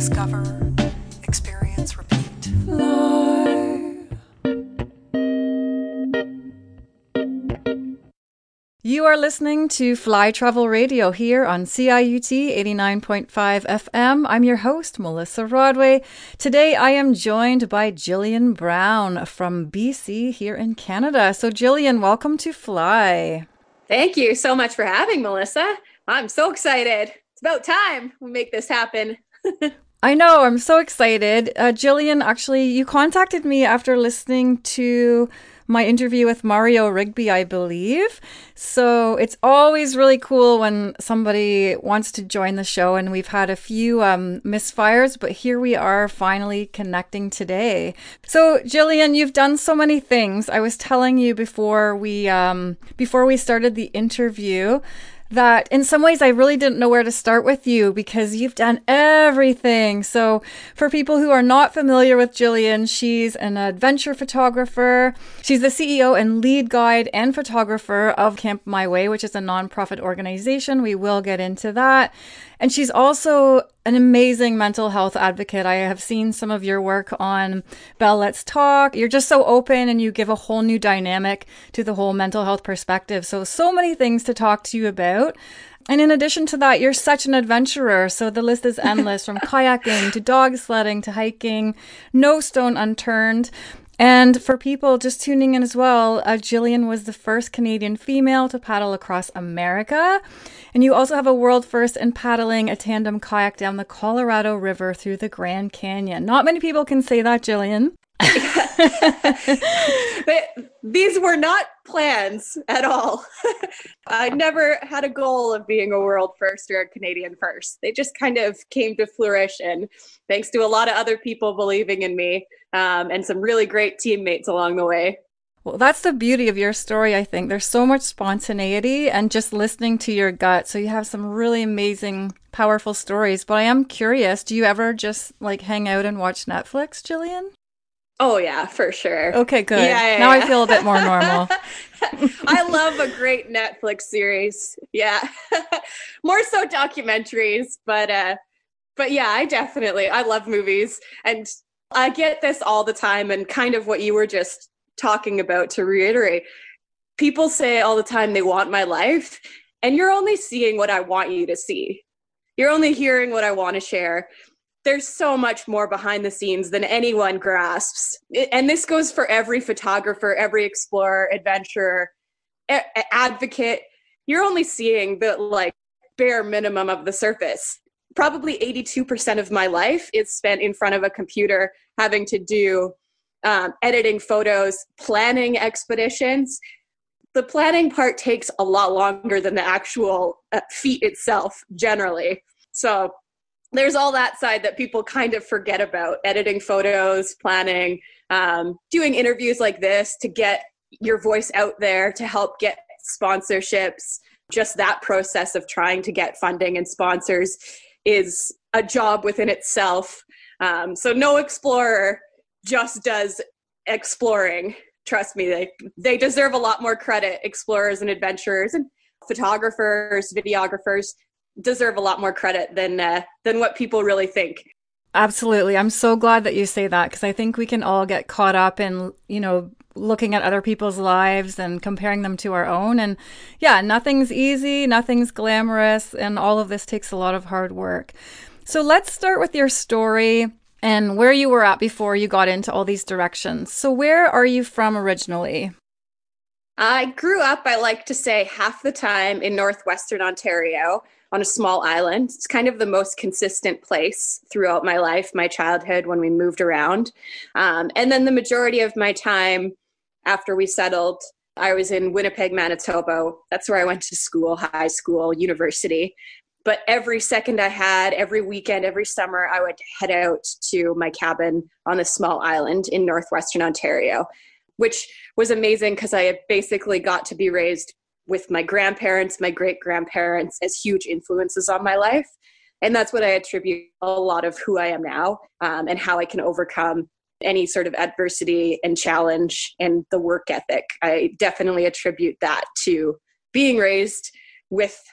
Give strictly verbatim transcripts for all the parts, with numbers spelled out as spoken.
Discover, experience, repeat. Fly. You are listening to Fly Travel Radio here on C I U T eighty-nine point five F M. I'm your host, Melissa Rodway. Today I am joined by Jillian Brown from B C here in Canada. So Jillian, welcome to Fly. Thank you so much for having Melissa. I'm so excited. It's about time we make this happen. I know, I'm so excited. Uh, Jillian, actually, you contacted me after listening to my interview with Mario Rigby, I believe. So it's always really cool when somebody wants to join the show, and we've had a few um, misfires, but here we are finally connecting today. So Jillian, you've done so many things. I was telling you before we um, before we started the interview that in some ways I really didn't know where to start with you because you've done everything. So for people who are not familiar with Jillian, she's an adventure photographer. She's the C E O and lead guide and photographer of Camp My Way, which is a nonprofit organization. We will get into that. And she's also an amazing mental health advocate. I have seen some of your work on Bell Let's Talk. You're just so open and you give a whole new dynamic to the whole mental health perspective. So, so many things to talk to you about. And in addition to that, you're such an adventurer. So the list is endless from kayaking to dog sledding to hiking, no stone unturned. And for people just tuning in as well, uh, Jillian was the first Canadian female to paddle across America. And you also have a world first in paddling a tandem kayak down the Colorado River through the Grand Canyon. Not many people can say that, Jillian. But these were not plans at all. I never had a goal of being a world first or a Canadian first. They just kind of came to fruition thanks to a lot of other people believing in me um, and some really great teammates along the way. Well, that's the beauty of your story, I think. There's so much spontaneity and just listening to your gut. So you have some really amazing, powerful stories. But I am curious, do you ever just like hang out and watch Netflix, Jillian? Oh, yeah, for sure. Okay, good. Yeah, yeah, now yeah. I feel a bit more normal. I love a great Netflix series. Yeah. More so documentaries, but uh, but yeah, I definitely, I love movies. And I get this all the time, and kind of what you were just talking about, to reiterate, people say all the time they want my life, and you're only seeing what I want you to see. You're only hearing what I want to share. There's so much more behind the scenes than anyone grasps. And this goes for every photographer, every explorer, adventurer, a- advocate. You're only seeing the like bare minimum of the surface. Probably eighty-two percent of my life is spent in front of a computer having to do um, editing photos, planning expeditions. The planning part takes a lot longer than the actual uh, feat itself, generally. So there's all that side that people kind of forget about: editing photos, planning, um, doing interviews like this to get your voice out there, to help get sponsorships. Just that process of trying to get funding and sponsors is a job within itself. Um, so no explorer just does exploring. Trust me, they, they deserve a lot more credit. Explorers and adventurers and photographers, videographers deserve a lot more credit than uh, than what people really think. Absolutely. I'm so glad that you say that, because I think we can all get caught up in, you know, looking at other people's lives and comparing them to our own. And yeah, nothing's easy, nothing's glamorous, and all of this takes a lot of hard work. So let's start with your story and where you were at before you got into all these directions. So where are you from originally? I grew up, I like to say, half the time in northwestern Ontario on a small island. It's kind of the most consistent place throughout my life, my childhood, when we moved around. Um, and then the majority of my time after we settled, I was in Winnipeg, Manitoba. That's where I went to school, high school, university. But every second I had, every weekend, every summer, I would head out to my cabin on this small island in northwestern Ontario, which was amazing because I basically got to be raised with my grandparents, my great-grandparents as huge influences on my life. And that's what I attribute a lot of who I am now, um, and how I can overcome any sort of adversity and challenge, and the work ethic. I definitely attribute that to being raised with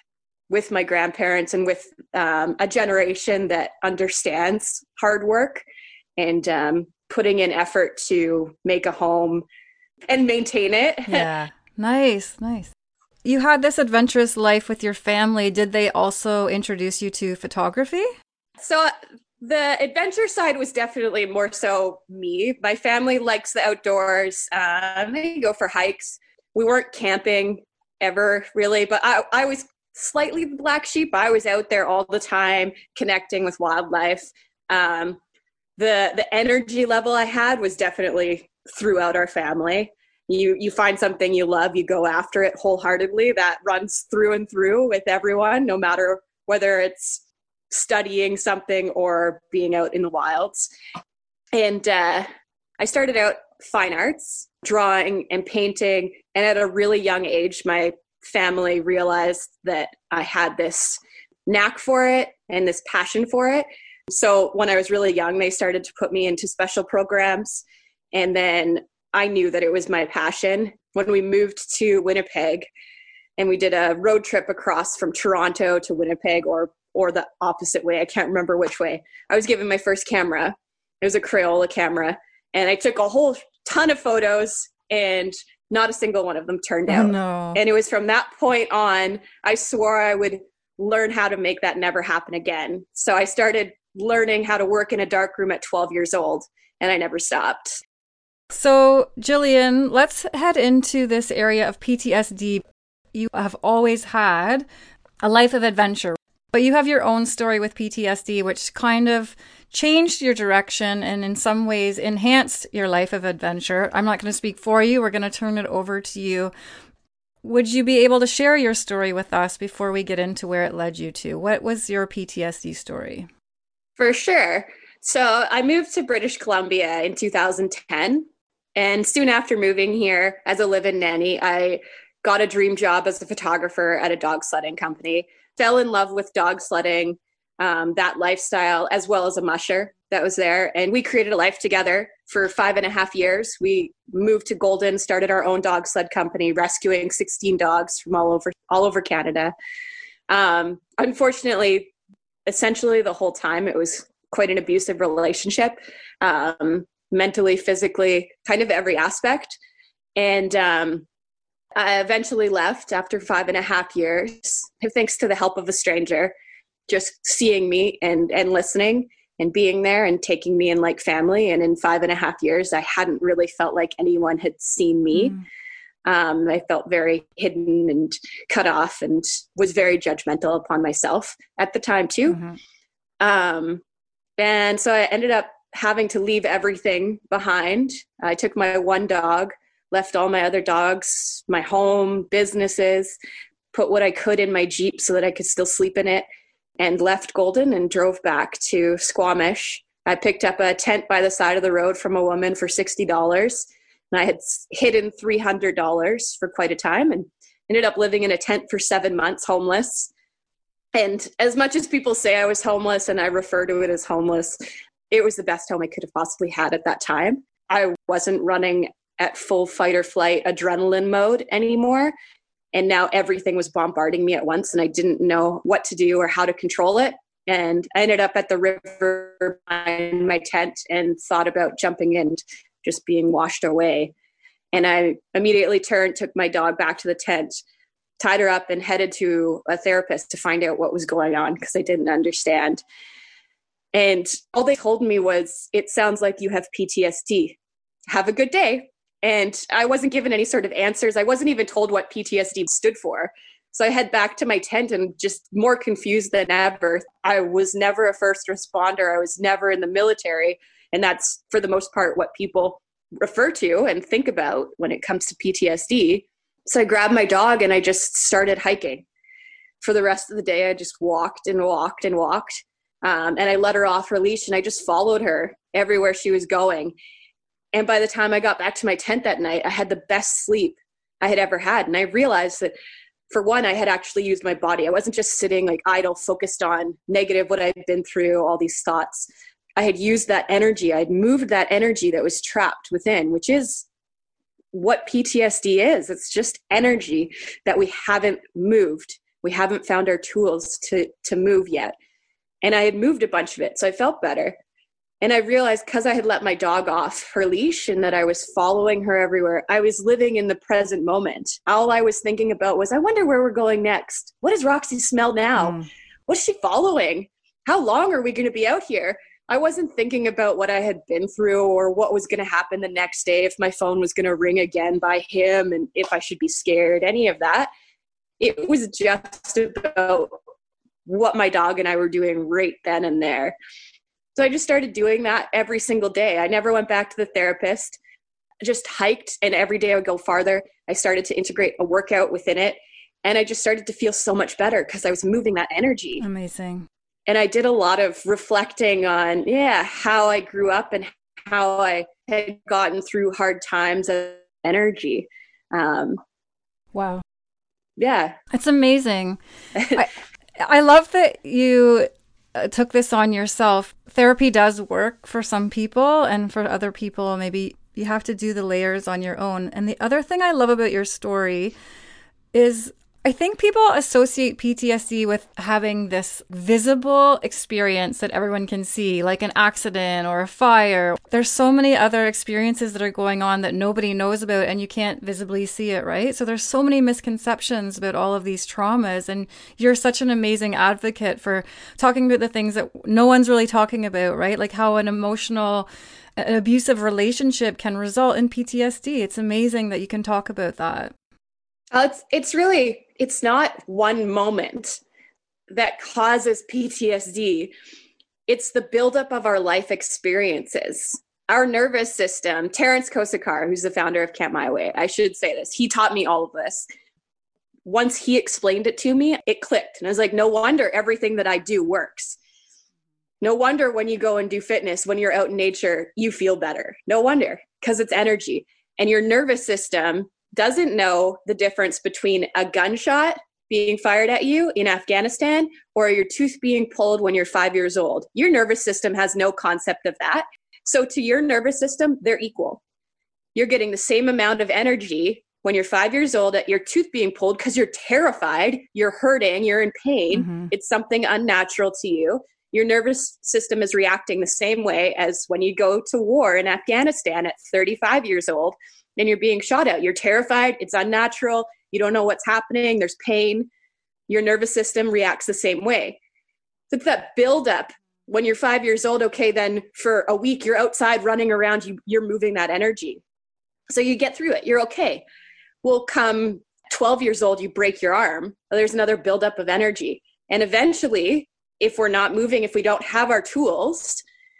with my grandparents and with um, a generation that understands hard work and um, putting in effort to make a home and maintain it. Yeah. Nice, nice. You had this adventurous life with your family. Did they also introduce you to photography? So the adventure side was definitely more so me. My family likes the outdoors. Um, they go for hikes. We weren't camping ever really, but I, I was slightly the black sheep. I was out there all the time connecting with wildlife. Um, the the energy level I had was definitely throughout our family. You you find something you love, you go after it wholeheartedly. That runs through and through with everyone, no matter whether it's studying something or being out in the wilds. And uh, I started out fine arts, drawing and painting. And at a really young age, my family realized that I had this knack for it and this passion for it. So when I was really young, they started to put me into special programs. And then I knew that it was my passion. When we moved to Winnipeg and we did a road trip across from Toronto to Winnipeg, or or the opposite way, I can't remember which way, I was given my first camera. It was a Crayola camera. And I took a whole ton of photos and not a single one of them turned out. Oh, no. And it was from that point on, I swore I would learn how to make that never happen again. So I started learning how to work in a darkroom at twelve years old, and I never stopped. So, Jillian, let's head into this area of P T S D. You have always had a life of adventure, but you have your own story with P T S D, which kind of changed your direction and in some ways enhanced your life of adventure. I'm not going to speak for you. We're going to turn it over to you. Would you be able to share your story with us before we get into where it led you to? What was your P T S D story? For sure. So I moved to British Columbia in two thousand ten. And soon after moving here as a live-in nanny, I got a dream job as a photographer at a dog sledding company. Fell in love with dog sledding, um, that lifestyle, as well as a musher that was there. And we created a life together for five and a half years. We moved to Golden, started our own dog sled company, rescuing sixteen dogs from all over all over Canada. Um, unfortunately, essentially the whole time, it was quite an abusive relationship. Um, mentally, physically, kind of every aspect. And um, I eventually left after five and a half years, thanks to the help of a stranger, just seeing me and, and listening and being there and taking me in like family. And in five and a half years, I hadn't really felt like anyone had seen me. Mm. Um, I felt very hidden and cut off and was very judgmental upon myself at the time too. Mm-hmm. Um, and so I ended up having to leave everything behind. I took my one dog, left all my other dogs, my home, businesses, put what I could in my Jeep so that I could still sleep in it, and left Golden and drove back to Squamish. I picked up a tent by the side of the road from a woman for sixty dollars, and I had hidden three hundred dollars for quite a time and ended up living in a tent for seven months, homeless. And as much as people say I was homeless and I refer to it as homeless, it was the best home I could have possibly had at that time. I wasn't running at full fight or flight adrenaline mode anymore. And now everything was bombarding me at once and I didn't know what to do or how to control it. And I ended up at the river in my tent and thought about jumping in, just being washed away. And I immediately turned, took my dog back to the tent, tied her up and headed to a therapist to find out what was going on because I didn't understand. And all they told me was, it sounds like you have P T S D. Have a good day. And I wasn't given any sort of answers. I wasn't even told what P T S D stood for. So I head back to my tent and just more confused than ever. I was never a first responder. I was never in the military. And that's, for the most part, what people refer to and think about when it comes to P T S D. So I grabbed my dog and I just started hiking. For the rest of the day, I just walked and walked and walked. Um, and I let her off her leash and I just followed her everywhere she was going. And by the time I got back to my tent that night, I had the best sleep I had ever had. And I realized that, for one, I had actually used my body. I wasn't just sitting like idle, focused on negative, what I'd been through, all these thoughts. I had used that energy. I'd moved that energy that was trapped within, which is what P T S D is. It's just energy that we haven't moved. We haven't found our tools to to move yet. And I had moved a bunch of it, so I felt better. And I realized because I had let my dog off her leash and that I was following her everywhere, I was living in the present moment. All I was thinking about was, I wonder where we're going next. What does Roxy smell now? Mm. What's she following? How long are we going to be out here? I wasn't thinking about what I had been through or what was going to happen the next day, if my phone was going to ring again by him and if I should be scared, any of that. It was just about what my dog and I were doing right then and there. So I just started doing that every single day. I never went back to the therapist. I just hiked, and every day I would go farther. I started to integrate a workout within it, and I just started to feel so much better because I was moving that energy. Amazing. And I did a lot of reflecting on, yeah, how I grew up and how I had gotten through hard times of energy. Um, wow. Yeah. It's amazing. I, I love that you uh, took this on yourself. Therapy does work for some people, and for other people, maybe you have to do the layers on your own. And the other thing I love about your story is I think people associate P T S D with having this visible experience that everyone can see, like an accident or a fire. There's so many other experiences that are going on that nobody knows about, and you can't visibly see it, right? So there's so many misconceptions about all of these traumas, and you're such an amazing advocate for talking about the things that no one's really talking about, right? Like how an emotional, an abusive relationship can result in P T S D. It's amazing that you can talk about that. Uh, it's it's really, it's not one moment that causes P T S D. It's the buildup of our life experiences. Our nervous system, Terence Kosakar, who's the founder of Camp My Way, I should say this, he taught me all of this. Once he explained it to me, it clicked. And I was like, no wonder everything that I do works. No wonder when you go and do fitness, when you're out in nature, you feel better. No wonder, because it's energy. And your nervous system doesn't know the difference between a gunshot being fired at you in Afghanistan or your tooth being pulled when you're five years old. Your nervous system has no concept of that. So to your nervous system, they're equal. You're getting the same amount of energy when you're five years old at your tooth being pulled because you're terrified, you're hurting, you're in pain. Mm-hmm. It's something unnatural to you. Your nervous system is reacting the same way as when you go to war in Afghanistan at thirty-five years old. And you're being shot at. You're terrified. It's unnatural. You don't know what's happening. There's pain. Your nervous system reacts the same way. So it's that buildup. When you're five years old, okay, then for a week, you're outside running around. You, you're moving that energy. So you get through it. You're okay. Well, come twelve years old, you break your arm. There's another buildup of energy. And eventually, if we're not moving, if we don't have our tools,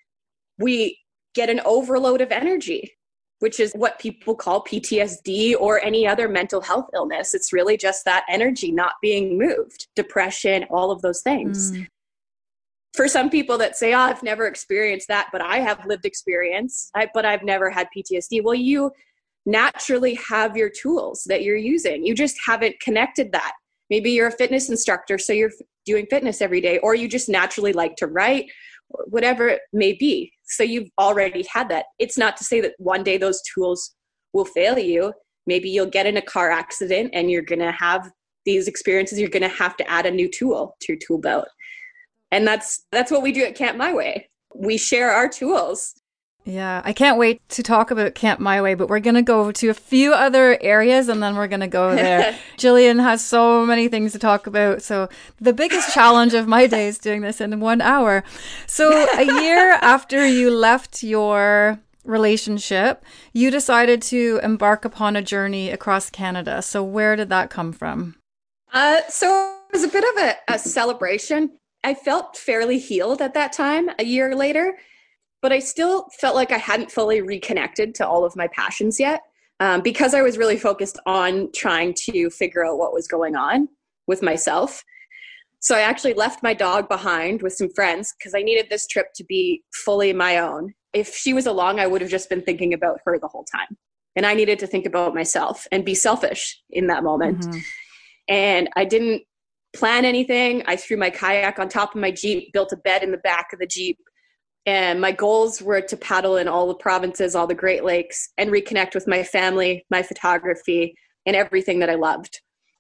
we get an overload of energy, which is what people call P T S D or any other mental health illness. It's really just that energy not being moved, depression, all of those things. Mm. For some people that say, oh, I've never experienced that, but I have lived experience, I, but I've never had P T S D. Well, you naturally have your tools that you're using. You just haven't connected that. Maybe you're a fitness instructor, so you're doing fitness every day, or you just naturally like to write, or whatever it may be. So you've already had that. It's not to say that one day those tools will fail you. Maybe you'll get in a car accident and you're going to have these experiences. You're going to have to add a new tool to your tool belt. And that's that's what we do at Camp My Way. We share our tools. Yeah, I can't wait to talk about Camp My Way, but we're going to go to a few other areas and then we're going to go there. Jillian has so many things to talk about. So the biggest challenge of my day is doing this in one hour. So a year after you left your relationship, you decided to embark upon a journey across Canada. So where did that come from? Uh, so it was a bit of a, a celebration. I felt fairly healed at that time, a year later. But I still felt like I hadn't fully reconnected to all of my passions yet um, because I was really focused on trying to figure out what was going on with myself. So I actually left my dog behind with some friends because I needed this trip to be fully my own. If she was along, I would have just been thinking about her the whole time. And I needed to think about myself and be selfish in that moment. Mm-hmm. And I didn't plan anything. I threw my kayak on top of my Jeep, built a bed in the back of the Jeep. And my goals were to paddle in all the provinces, all the Great Lakes, and reconnect with my family, my photography, and everything that I loved.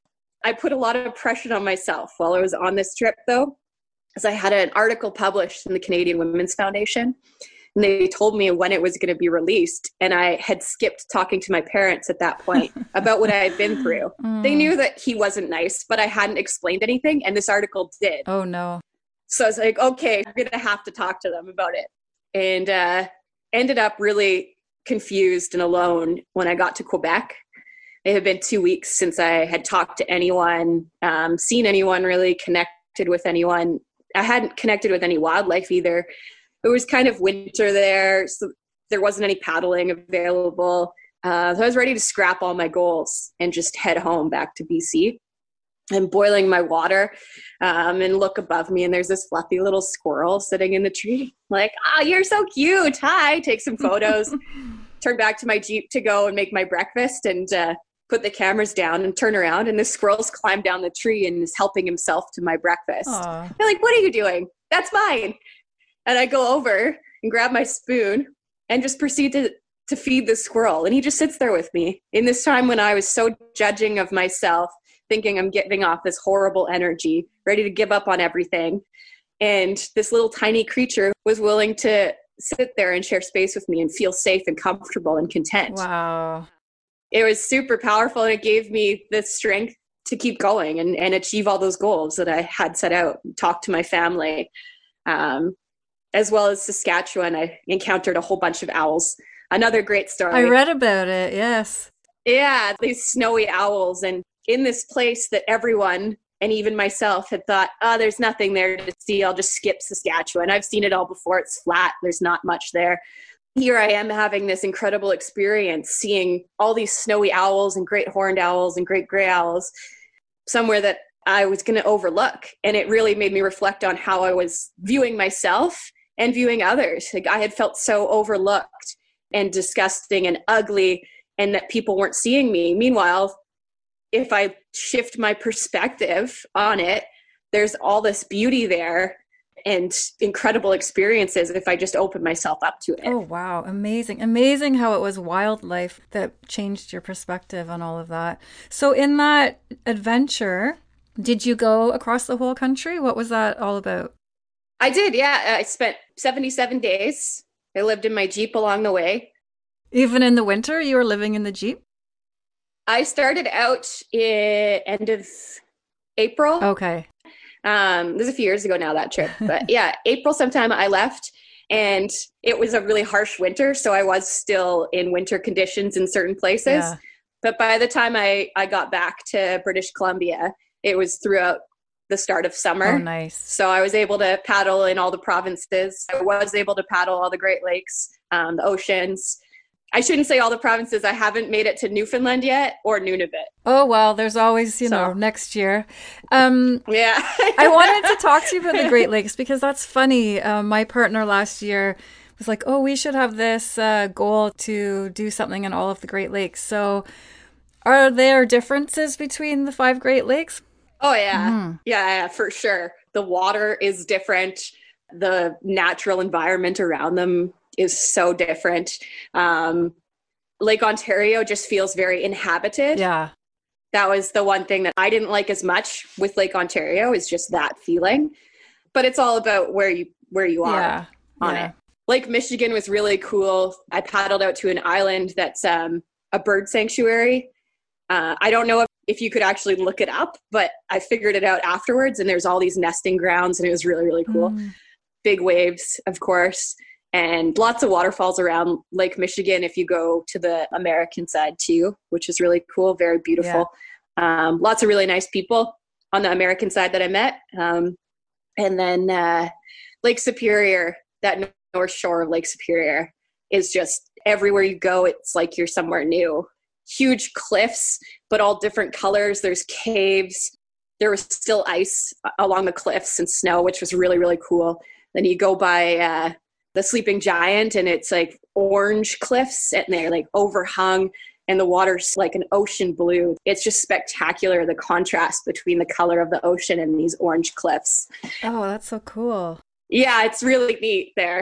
I put a lot of pressure on myself while I was on this trip, though, as I had an article published in the Canadian Women's Foundation, and they told me when it was going to be released. And I had skipped talking to my parents at that point about what I had been through. Mm. They knew that he wasn't nice, but I hadn't explained anything, and this article did. Oh, no. So I was like, okay, I'm going to have to talk to them about it. And uh, ended up really confused and alone when I got to Quebec. It had been two weeks since I had talked to anyone, um, seen anyone, really connected with anyone. I hadn't connected with any wildlife either. It was kind of winter there, so there wasn't any paddling available. Uh, so I was ready to scrap all my goals and just head home back to B C. I'm boiling my water um, and look above me, and there's this fluffy little squirrel sitting in the tree. Like, ah, oh, you're so cute. Hi, take some photos. Turn back to my Jeep to go and make my breakfast, and uh, put the cameras down and turn around, and the squirrel's climbed down the tree and is helping himself to my breakfast. Aww. They're like, what are you doing? That's mine. And I go over and grab my spoon and just proceed to, to feed the squirrel. And he just sits there with me in this time when I was so judging of myself, thinking I'm giving off this horrible energy, ready to give up on everything. And this little tiny creature was willing to sit there and share space with me and feel safe and comfortable and content. Wow. It was super powerful, and it gave me the strength to keep going and, and achieve all those goals that I had set out, talk to my family. Um, as well as Saskatchewan, I encountered a whole bunch of owls. Another great story. I read about it, yes. Yeah, these snowy owls. And in this place that everyone, and even myself, had thought, oh, there's nothing there to see. I'll just skip Saskatchewan. I've seen it all before. It's flat. There's not much there. Here I am having this incredible experience, seeing all these snowy owls and great horned owls and great gray owls somewhere that I was going to overlook. And it really made me reflect on how I was viewing myself and viewing others. Like, I had felt so overlooked and disgusting and ugly, and that people weren't seeing me. Meanwhile, if I shift my perspective on it, there's all this beauty there and incredible experiences if I just open myself up to it. Oh, wow. Amazing. Amazing how it was wildlife that changed your perspective on all of that. So in that adventure, did you go across the whole country? What was that all about? I did, yeah. I spent seventy-seven days. I lived in my Jeep along the way. Even in the winter, you were living in the Jeep? I started out in end of April. Okay. Um, this is a few years ago now, that trip. But yeah, April sometime I left, and it was a really harsh winter. So I was still in winter conditions in certain places. Yeah. But by the time I, I got back to British Columbia, it was throughout the start of summer. Oh, nice. So I was able to paddle in all the provinces. I was able to paddle all the Great Lakes, um, the oceans. I shouldn't say all the provinces. I haven't made it to Newfoundland yet, or Nunavut. Oh, well, there's always, you so. know, next year. Um, yeah. I wanted to talk to you about the Great Lakes because that's funny. Uh, my partner last year was like, oh, we should have this uh, goal to do something in all of the Great Lakes. So are there differences between the five Great Lakes? Oh, yeah. Mm. yeah. Yeah, for sure. The water is different. The natural environment around them is so different. Um, Lake Ontario just feels very inhabited. Yeah. That was the one thing that I didn't like as much with Lake Ontario, is just that feeling. But it's all about where you where you are yeah. on yeah. it. Lake Michigan was really cool. I paddled out to an island that's um, a bird sanctuary. Uh, I don't know if, if you could actually look it up, but I figured it out afterwards, and there's all these nesting grounds, and it was really, really cool. Mm. Big waves, of course, and lots of waterfalls around Lake Michigan if you go to the American side too, which is really cool, very beautiful. Yeah. Um, lots of really nice people on the American side that I met. Um, and then uh, Lake Superior, that north shore of Lake Superior, is just everywhere you go, it's like you're somewhere new. Huge cliffs, but all different colors. There's caves. There was still ice along the cliffs and snow, which was really, really cool. Then you go by uh, the Sleeping Giant, and it's like orange cliffs, and they're like overhung, and the water's like an ocean blue. It's just spectacular, the contrast between the color of the ocean and these orange cliffs. Oh, that's so cool. Yeah, it's really neat there.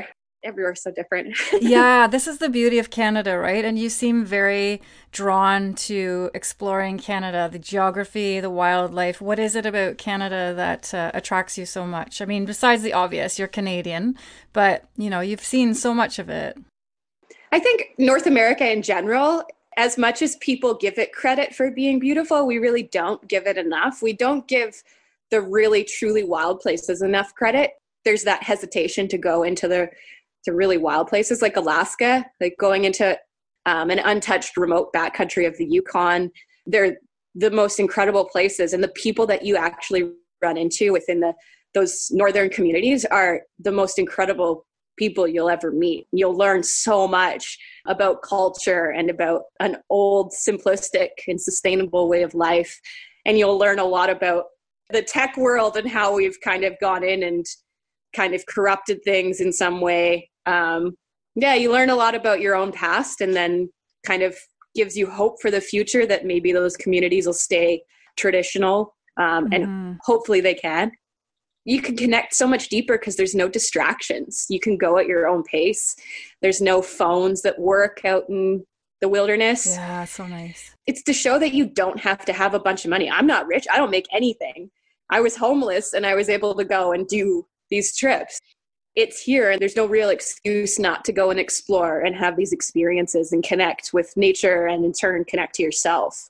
everywhere's so different. Yeah, this is the beauty of Canada, right? And you seem very drawn to exploring Canada, the geography, the wildlife. What is it about Canada that uh, attracts you so much? I mean, besides the obvious, you're Canadian, but you know, you've seen so much of it. I think North America in general, as much as people give it credit for being beautiful, we really don't give it enough. We don't give the really truly wild places enough credit. There's that hesitation to go into the to really wild places like Alaska, like going into um, an untouched remote backcountry of the Yukon. They're the most incredible places, and the people that you actually run into within the those northern communities are the most incredible people you'll ever meet. You'll learn so much about culture and about an old, simplistic and sustainable way of life. And you'll learn a lot about the tech world and how we've kind of gone in and kind of corrupted things in some way. Um, yeah, you learn a lot about your own past, and then kind of gives you hope for the future that maybe those communities will stay traditional, um, mm-hmm. and hopefully they can. You can connect so much deeper because there's no distractions. You can go at your own pace. There's no phones that work out in the wilderness. Yeah, so nice. It's to show that you don't have to have a bunch of money. I'm not rich. I don't make anything. I was homeless and I was able to go and do these trips. It's here, and there's no real excuse not to go and explore and have these experiences and connect with nature, and in turn connect to yourself.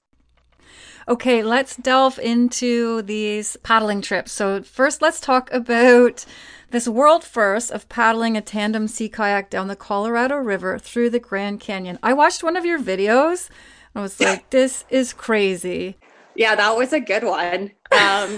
Okay, let's delve into these paddling trips. So first, let's talk about this world first of paddling a tandem sea kayak down the Colorado River through the Grand Canyon. I watched one of your videos. I was like, this is crazy. Yeah, that was a good one. Um,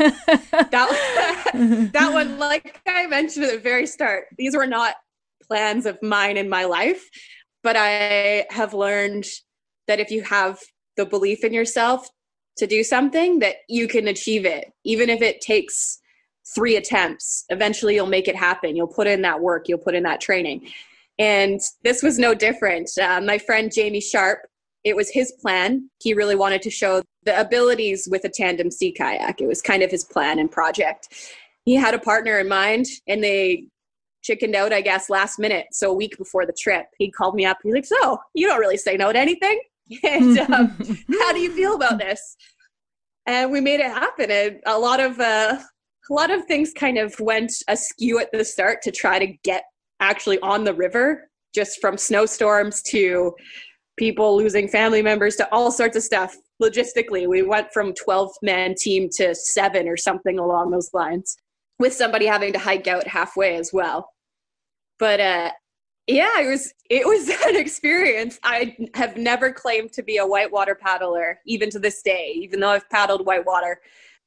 that, that one, like I mentioned at the very start, these were not plans of mine in my life, but I have learned that if you have the belief in yourself to do something, that you can achieve it. Even if it takes three attempts, eventually you'll make it happen. You'll put in that work, you'll put in that training. And this was no different. Uh, my friend Jamie Sharp, it was his plan. He really wanted to show the abilities with a tandem sea kayak. It was kind of his plan and project. He had a partner in mind, and they chickened out, I guess, last minute. So a week before the trip, he called me up. He's like, so you don't really say no to anything? And um, how do you feel about this? And we made it happen. And a lot of uh, a lot of things kind of went askew at the start to try to get actually on the river, just from snowstorms to people losing family members to all sorts of stuff. Logistically, we went from twelve man team to seven or something along those lines, with somebody having to hike out halfway as well. But uh, yeah, it was it was an experience. I have never claimed to be a whitewater paddler, even to this day, even though I've paddled whitewater.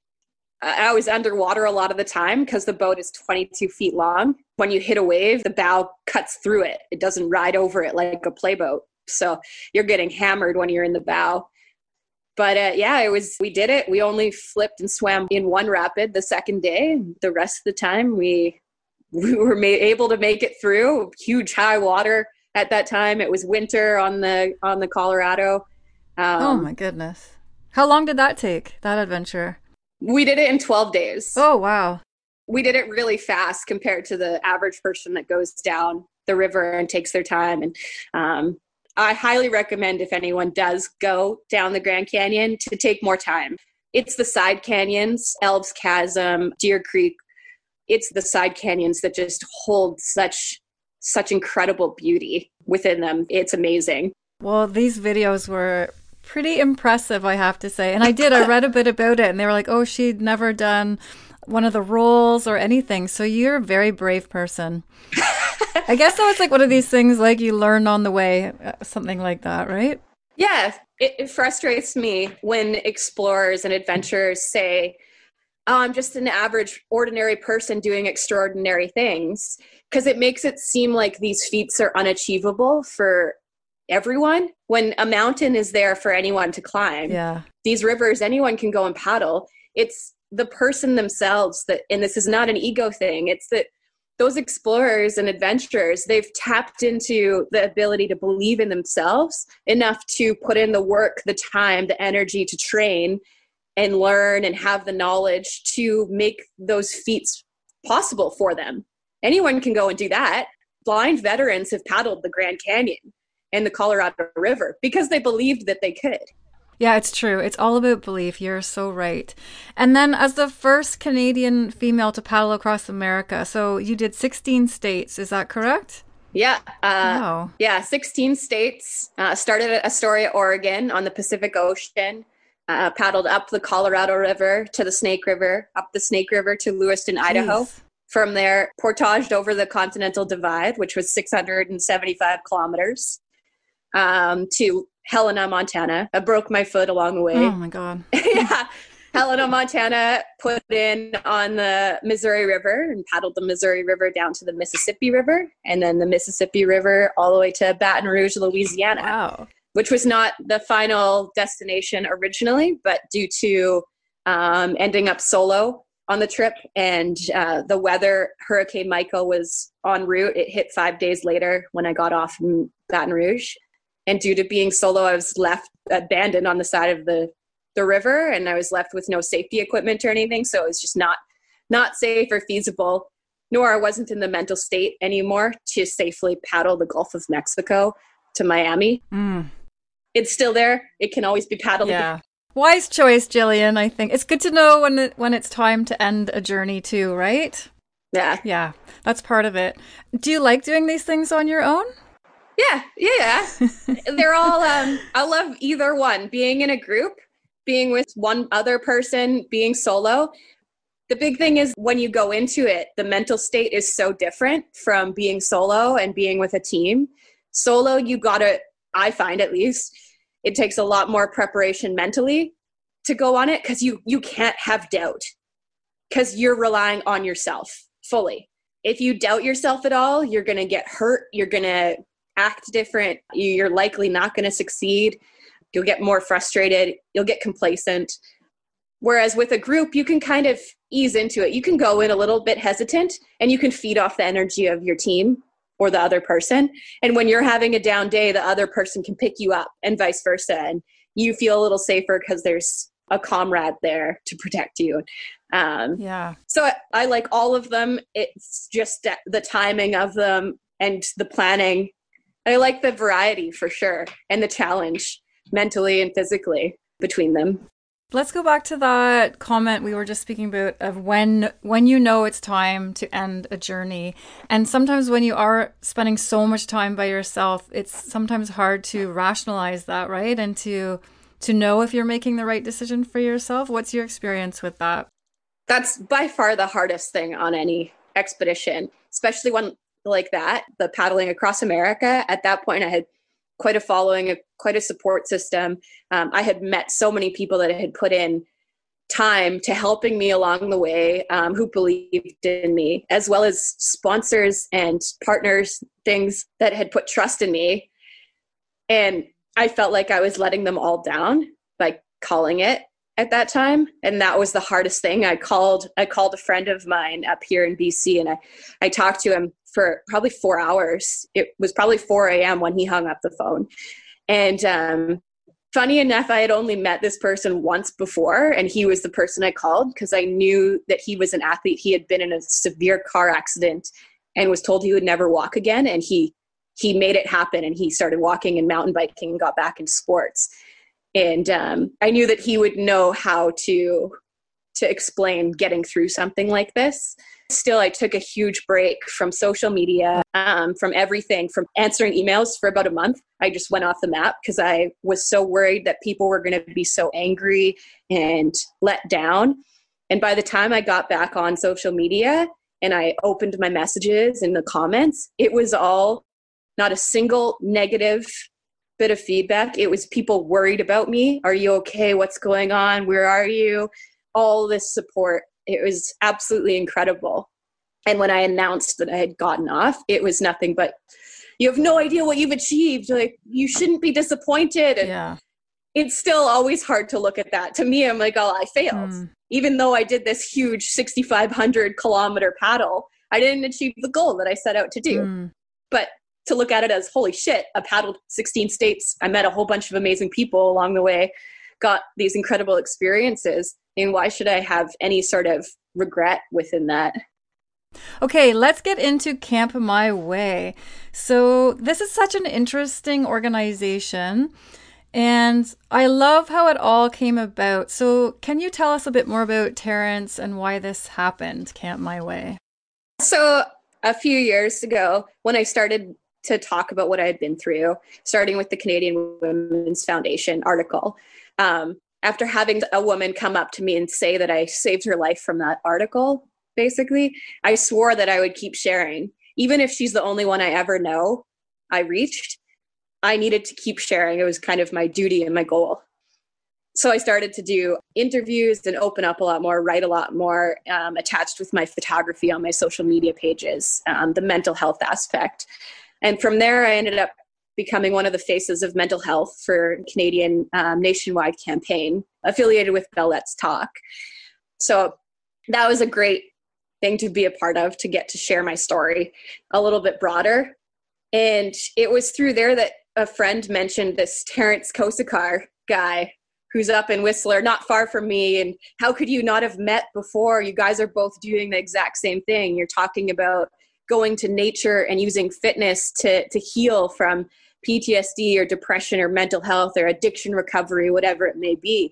I was underwater a lot of the time because the boat is twenty-two feet long. When you hit a wave, the bow cuts through it. It doesn't ride over it like a playboat. So you're getting hammered when you're in the bow. But uh, yeah, it was, we did it. We only flipped and swam in one rapid the second day. The rest of the time we we were ma- able to make it through. Huge high water at that time. It was winter on the on the Colorado. Um, oh my goodness. How long did that take, that adventure? We did it in twelve days. Oh, wow. We did it really fast compared to the average person that goes down the river and takes their time. And um, I highly recommend, if anyone does go down the Grand Canyon, to take more time. It's the side canyons, Elves Chasm, Deer Creek. It's the side canyons that just hold such such incredible beauty within them. It's amazing. Well, these videos were pretty impressive, I have to say. And I did, I read a bit about it, and they were like, oh, she'd never done one of the rolls or anything. So you're a very brave person. I guess that was like one of these things like you learn on the way, something like that, right? Yeah, it, it frustrates me when explorers and adventurers say, oh, I'm just an average, ordinary person doing extraordinary things, because it makes it seem like these feats are unachievable for everyone, when a mountain is there for anyone to climb. Yeah. These rivers, anyone can go and paddle. It's the person themselves that, and this is not an ego thing, it's that those explorers and adventurers, they've tapped into the ability to believe in themselves enough to put in the work, the time, the energy to train and learn and have the knowledge to make those feats possible for them. Anyone can go and do that. blind veterans have paddled the Grand Canyon and the Colorado River because they believed that they could. Yeah, it's true. It's all about belief. You're so right. And then as the first Canadian female to paddle across America, so you did sixteen states, is that correct? Yeah. Uh, Wow. Yeah, sixteen states. Uh, started at Astoria, Oregon on the Pacific Ocean. Uh, paddled up the Colorado River to the Snake River, up the Snake River to Lewiston, Idaho. Jeez. From there, portaged over the Continental Divide, which was six hundred seventy-five kilometers, um, to Helena, Montana. I broke my foot along the way. Oh my God. Yeah. Helena, Montana, put in on the Missouri River and paddled the Missouri River down to the Mississippi River, and then the Mississippi River all the way to Baton Rouge, Louisiana, Wow. which was not the final destination originally, but due to um, ending up solo on the trip and uh, the weather, Hurricane Michael was en route. It hit five days later when I got off in Baton Rouge. And due to being solo, I was left abandoned on the side of the, the river, and I was left with no safety equipment or anything. So it was just not, not safe or feasible, nor I wasn't in the mental state anymore to safely paddle the Gulf of Mexico to Miami. Mm. It's still there. It can always be paddled. Yeah. Wise choice, Jillian, I think. It's good to know when it, when it's time to end a journey too, right? Yeah. Yeah, that's part of it. Do you like doing these things on your own? Yeah, yeah, yeah. They're all, um, I love either one. Being in a group, being with one other person, being solo. The big thing is when you go into it, the mental state is so different from being solo and being with a team. Solo, you gotta, I find at least, it takes a lot more preparation mentally to go on it because you, you can't have doubt because you're relying on yourself fully. If you doubt yourself at all, you're going to get hurt. You're going to act different. You're likely not going to succeed. You'll get more frustrated. You'll get complacent. Whereas with a group, you can kind of ease into it. You can go in a little bit hesitant and you can feed off the energy of your team or the other person. And when you're having a down day, the other person can pick you up and vice versa. And you feel a little safer because there's a comrade there to protect you. Um, Yeah. so I, I like all of them. It's just that the timing of them and the planning. I like the variety for sure and the challenge mentally and physically between them. Let's go back to that comment we were just speaking about of when when you know it's time to end a journey. And sometimes when you are spending so much time by yourself, it's sometimes hard to rationalize that, right? And to to know if you're making the right decision for yourself. What's your experience with that? That's by far the hardest thing on any expedition, especially one like that, the paddling across America. At that point, I had quite a following, a, quite a support system. Um, I had met so many people that had put in time to helping me along the way, um, who believed in me, as well as sponsors and partners, things that had put trust in me. And I felt like I was letting them all down by calling it at that time. And that was the hardest thing. I called, I called a friend of mine up here in B C, and I, I talked to him for probably four hours. It was probably four a.m. when he hung up the phone. And um, funny enough, I had only met this person once before, and he was the person I called because I knew that he was an athlete. He had been in a severe car accident and was told he would never walk again. And he he made it happen, and he started walking and mountain biking and got back into sports. And um, I knew that he would know how to to explain getting through something like this. Still, I took a huge break from social media, um, from everything, from answering emails for about a month. I just went off the map because I was so worried that people were going to be so angry and let down. And by the time I got back on social media and I opened my messages in the comments, it was all not a single negative bit of feedback. It was people worried about me. Are you okay? What's going on? Where are you? All this support. It was absolutely incredible. And when I announced that I had gotten off, it was nothing but, you have no idea what you've achieved. Like, you shouldn't be disappointed. And Yeah. it's still always hard to look at that. To me, I'm like, oh, I failed. Mm. Even though I did this huge sixty-five hundred kilometer paddle, I didn't achieve the goal that I set out to do. Mm. But to look at it as, holy shit, I paddled sixteen states. I met a whole bunch of amazing people along the way, got these incredible experiences. And why should I have any sort of regret within that? Okay, let's get into Camp My Way. So, this is such an interesting organization, and I love how it all came about. So, can you tell us a bit more about Terrence and why this happened, Camp My Way? So, a few years ago, when I started to talk about what I had been through, starting with the Canadian Women's Foundation article, um, after having a woman come up to me and say that I saved her life from that article, basically, I swore that I would keep sharing. Even if she's the only one I ever know I reached, I needed to keep sharing. It was kind of my duty and my goal. So I started to do interviews and open up a lot more, write a lot more, um, attached with my photography on my social media pages, um, the mental health aspect. And from there, I ended up becoming one of the faces of mental health for Canadian um, nationwide campaign affiliated with Bell Let's Talk. So that was a great thing to be a part of, to get to share my story a little bit broader. And it was through there that a friend mentioned this Terrence Kosakar guy who's up in Whistler, not far from me. And how could you not have met before? You guys are both doing the exact same thing. You're talking about going to nature and using fitness to, to heal from P T S D or depression or mental health or addiction recovery, whatever it may be.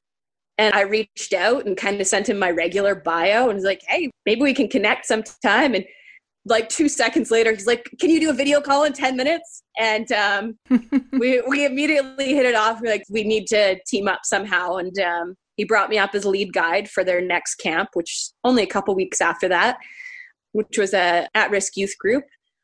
And I reached out and kind of sent him my regular bio and was like, hey, maybe we can connect sometime. And like two seconds later, he's like, can you do a video call in ten minutes? And um, we we immediately hit it off. We're like, we need to team up somehow. And um, he brought me up as lead guide for their next camp, which only a couple weeks after that, which was a at-risk youth group.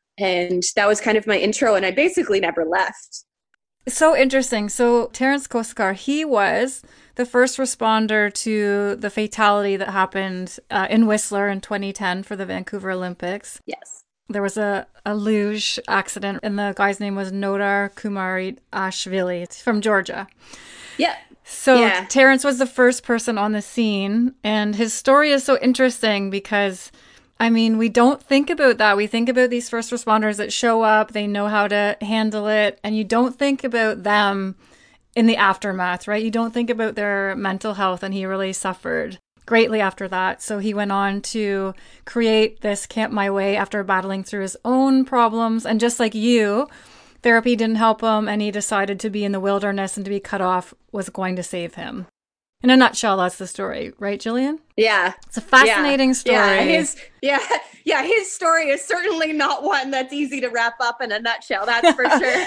And that was kind of my intro. And I basically never left. So interesting. So Terrence Kosakar, he was the first responder to the fatality that happened uh, in Whistler in twenty ten for the Vancouver Olympics. Yes. There was a, a luge accident, and the guy's name was Nodar Kumarashvili from Georgia. Yeah. So yeah. Terrence was the first person on the scene, and his story is so interesting because, I mean, we don't think about that. We think about these first responders that show up, they know how to handle it, and you don't think about them in the aftermath, right? You don't think about their mental health, and he really suffered greatly after that. So he went on to create this Camp My Way after battling through his own problems. And just like you, therapy didn't help him, and he decided to be in the wilderness, and to be cut off was going to save him. In a nutshell, that's the story, right, Jillian? Yeah. It's a fascinating yeah. story. Yeah, his, yeah, yeah, his story is certainly not one that's easy to wrap up in a nutshell, that's for sure.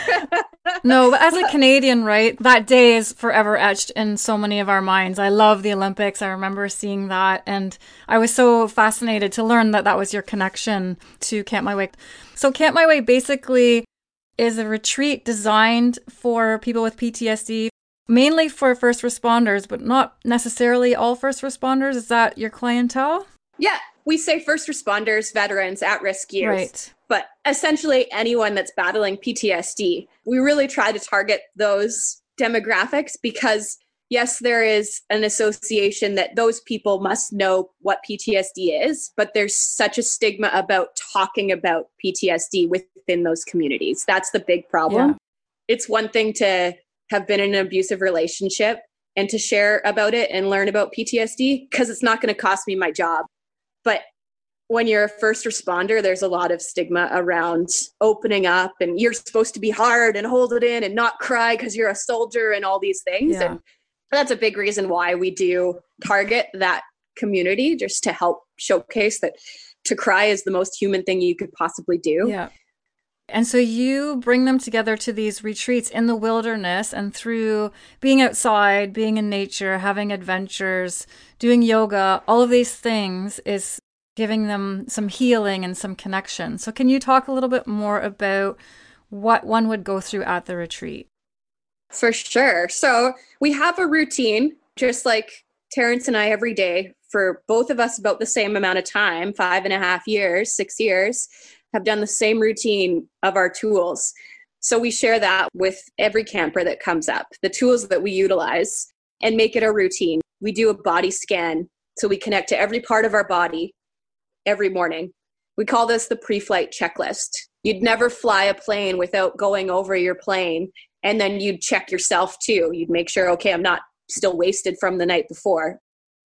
No, but as a Canadian, right, that day is forever etched in so many of our minds. I love the Olympics. I remember seeing that, and I was so fascinated to learn that that was your connection to Camp My Way. So Camp My Way basically is a retreat designed for people with P T S D, mainly for first responders, but not necessarily all first responders. Is that your clientele? Yeah, we say first responders, veterans, at-risk youth, right. But essentially anyone that's battling P T S D. We really try to target those demographics because, yes, there is an association that those people must know what P T S D is, but there's such a stigma about talking about P T S D within those communities. That's the big problem. Yeah. It's one thing to have been in an abusive relationship and to share about it and learn about P T S D because it's not going to cost me my job. But when you're a first responder, there's a lot of stigma around opening up, and you're supposed to be hard and hold it in and not cry because you're a soldier and all these things. Yeah. And that's a big reason why we do target that community, just to help showcase that to cry is the most human thing you could possibly do. Yeah. And so you bring them together to these retreats in the wilderness, and through being outside, being in nature, having adventures, doing yoga, all of these things is giving them some healing and some connection. So can you talk a little bit more about what one would go through at the retreat? For sure. So we have a routine, just like Terrence and I every day, for both of us about the same amount of time, five and a half years, six years, have done the same routine of our tools. So we share that with every camper that comes up, the tools that we utilize, and make it a routine. We do a body scan, so we connect to every part of our body every morning. We call this the pre-flight checklist. You'd never fly a plane without going over your plane, and then you'd check yourself too. You'd make sure, okay, I'm not still wasted from the night before.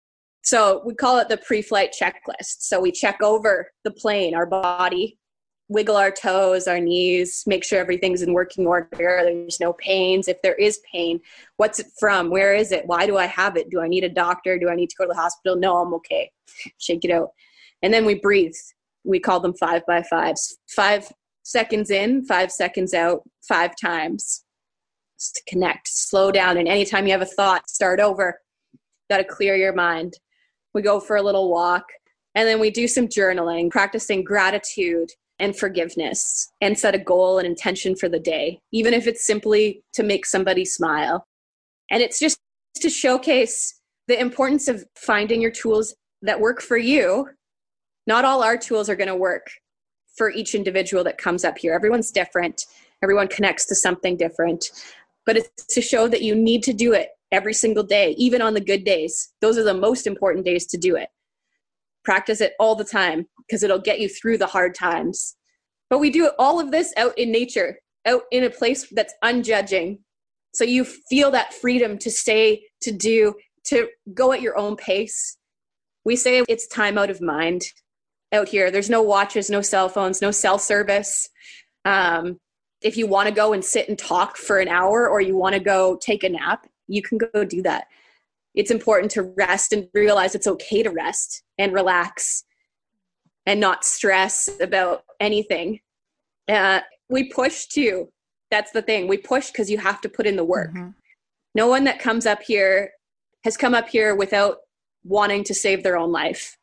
So we call it the pre-flight checklist. So we check over the plane, our body, wiggle our toes, our knees, make sure everything's in working order. There's no pains. If there is pain, what's it from? Where is it? Why do I have it? Do I need a doctor? Do I need to go to the hospital? No, I'm okay. Shake it out. And then we breathe. We call them five by fives. Five seconds in, five seconds out, five times. Just to connect, slow down. And anytime you have a thought, start over. Got to clear your mind. We go for a little walk. And then we do some journaling, practicing gratitude and forgiveness, and set a goal and intention for the day, even if it's simply to make somebody smile. And it's just to showcase the importance of finding your tools that work for you. Not all our tools are going to work for each individual that comes up here. Everyone's different. Everyone connects to something different. But it's to show that you need to do it every single day, even on the good days. Those are the most important days to do it. Practice it all the time because it'll get you through the hard times. But we do all of this out in nature, out in a place that's unjudging. So you feel that freedom to say, to do, to go at your own pace. We say it's time out of mind out here. There's no watches, no cell phones, no cell service. Um, if you want to go and sit and talk for an hour, or you want to go take a nap, you can go do that. It's important to rest and realize it's okay to rest and relax and not stress about anything. Uh, we push too. That's the thing. We push because you have to put in the work. Mm-hmm. No one that comes up here has come up here without wanting to save their own life.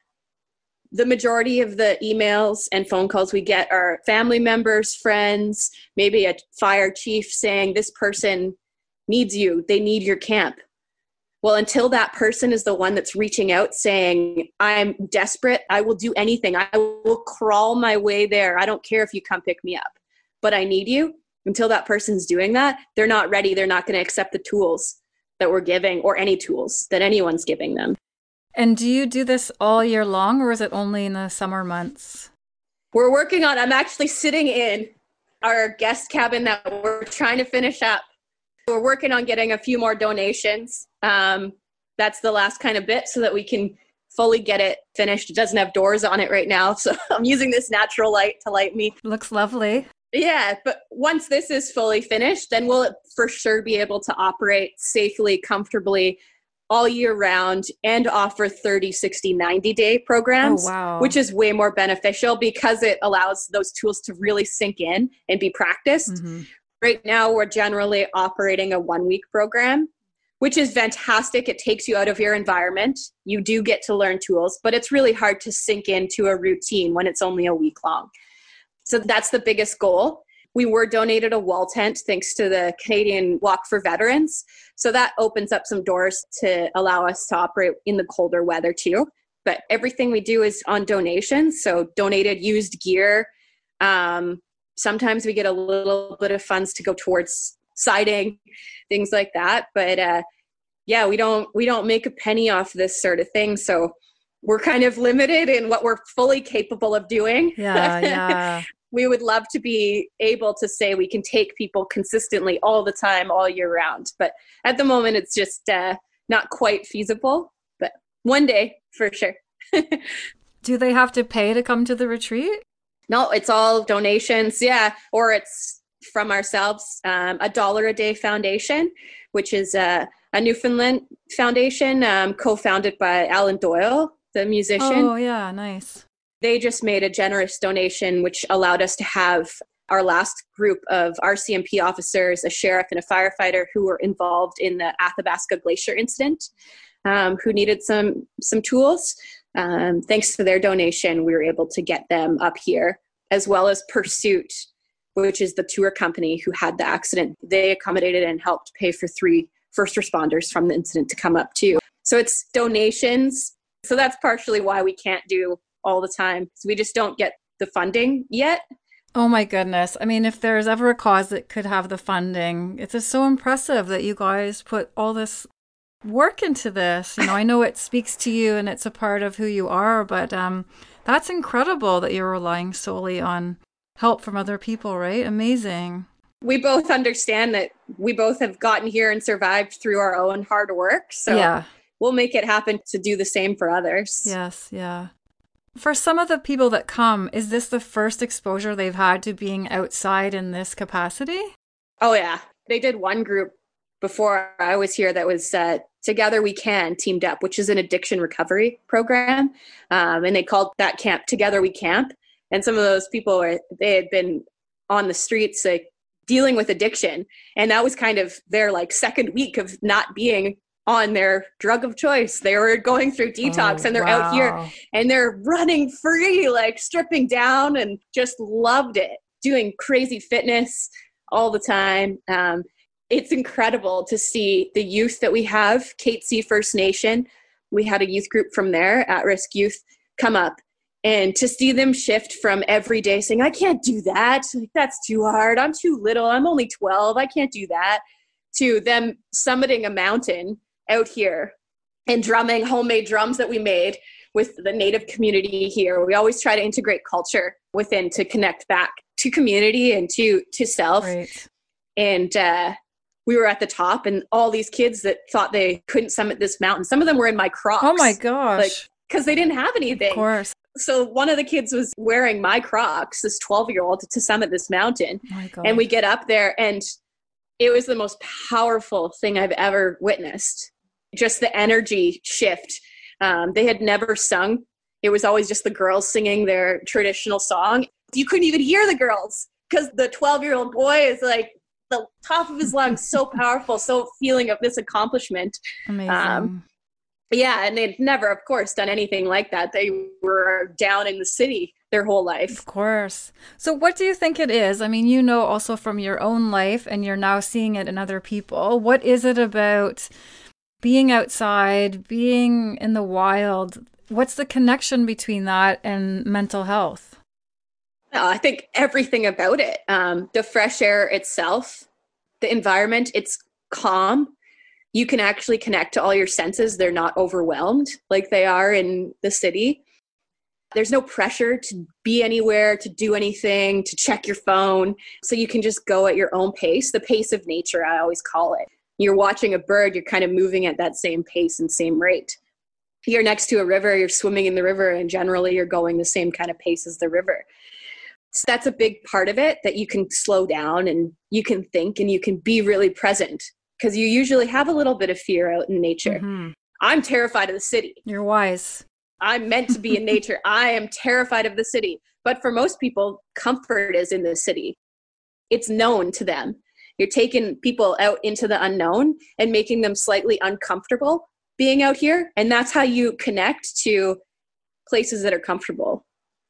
The majority of the emails and phone calls we get are family members, friends, maybe a fire chief saying this person needs you. They need your camp. Well, until that person is the one that's reaching out saying, I'm desperate, I will do anything. I will crawl my way there. I don't care if you come pick me up, but I need you. Until that person's doing that, they're not ready. They're not going to accept the tools that we're giving, or any tools that anyone's giving them. And do you do this all year long, or is it only in the summer months? We're working on, I'm actually sitting in our guest cabin that we're trying to finish up. We're working on getting a few more donations. Um, that's the last kind of bit so that we can fully get it finished. It doesn't have doors on it right now, so I'm using this natural light to light me. Looks lovely. Yeah, but once this is fully finished, then we'll for sure be able to operate safely, comfortably, all year round, and offer thirty, sixty, ninety day programs, oh, wow. which is way more beneficial because it allows those tools to really sink in and be practiced. Mm-hmm. Right now, we're generally operating a one-week program, which is fantastic. It takes you out of your environment. You do get to learn tools, but it's really hard to sink into a routine when it's only a week long. So that's the biggest goal. We were donated a wall tent thanks to the Canadian Walk for Veterans. So that opens up some doors to allow us to operate in the colder weather too. But everything we do is on donations. So donated used gear. Um, sometimes we get a little bit of funds to go towards siding, things like that. But uh, yeah, we don't we don't make a penny off this sort of thing. So we're kind of limited in what we're fully capable of doing. Yeah, yeah. We would love to be able to say we can take people consistently all the time, all year round. But at the moment, it's just uh, not quite feasible. But one day, for sure. Do they have to pay to come to the retreat? No, it's all donations. Yeah. Or it's from ourselves. Um, a Dollar a Day Foundation, which is a, a Newfoundland foundation um, co-founded by Alan Doyle, the musician. Oh, yeah. Nice. They just made a generous donation, which allowed us to have our last group of R C M P officers, a sheriff and a firefighter who were involved in the Athabasca Glacier incident, um, who needed some some tools. Um, thanks to their donation, we were able to get them up here, as well as Pursuit, which is the tour company who had the accident. They accommodated and helped pay for three first responders from the incident to come up too. So it's donations. So that's partially why we can't do all the time. So we just don't get the funding yet. Oh my goodness. I mean, if there's ever a cause that could have the funding, it's just so impressive that you guys put all this work into this. You know, I know it speaks to you and it's a part of who you are, but um, that's incredible that you're relying solely on help from other people, right? Amazing. We both understand that we both have gotten here and survived through our own hard work. So yeah. we'll make it happen to do the same for others. Yes, yeah. For some of the people that come, is this the first exposure they've had to being outside in this capacity? Oh, yeah. They did one group before I was here that was uh, Together We Can teamed up, which is an addiction recovery program. Um, and they called that camp Together We Camp. And some of those people, were they had been on the streets like dealing with addiction. And that was kind of their like second week of not being on their drug of choice. They were going through detox, Oh, and they're wow. out here and they're running free, like stripping down, and just loved it, doing crazy fitness all the time. Um, it's incredible to see the youth that we have. Katesay First Nation, we had a youth group from there, at-risk youth, come up, and to see them shift from every day saying, I can't do that, like, that's too hard, I'm too little, I'm only twelve, I can't do that, to them summiting a mountain out here and drumming homemade drums that we made with the Native community here. We always try to integrate culture within to connect back to community and to to self. Right. And uh, we were at the top, and all these kids that thought they couldn't summit this mountain, some of them were in my Crocs. Oh my gosh. Like, because they didn't have anything. Of course. So one of the kids was wearing my Crocs, this twelve-year-old, to summit this mountain. Oh my God. And we get up there, and it was the most powerful thing I've ever witnessed. Just the energy shift. Um, they had never sung. It was always just the girls singing their traditional song. You couldn't even hear the girls because the twelve-year-old boy is like the top of his lungs, so powerful, so feeling of this accomplishment. Amazing. Um, yeah, and they'd never, of course, done anything like that. They were down in the city their whole life. Of course. So what do you think it is? I mean, you know also from your own life, and you're now seeing it in other people. What is it about being outside, being in the wild? What's the connection between that and mental health? Uh, I think everything about it. Um, the fresh air itself, the environment, it's calm. You can actually connect to all your senses. They're not overwhelmed like they are in the city. There's no pressure to be anywhere, to do anything, to check your phone. So you can just go at your own pace, the pace of nature, I always call it. You're watching a bird, you're kind of moving at that same pace and same rate. You're next to a river, you're swimming in the river, and generally you're going the same kind of pace as the river. So that's a big part of it, that you can slow down and you can think and you can be really present, because you usually have a little bit of fear out in nature. Mm-hmm. I'm terrified of the city. You're wise. I'm meant to be in nature. I am terrified of the city. But for most people, comfort is in the city. It's known to them. You're taking people out into the unknown and making them slightly uncomfortable being out here. And that's how you connect to places that are comfortable.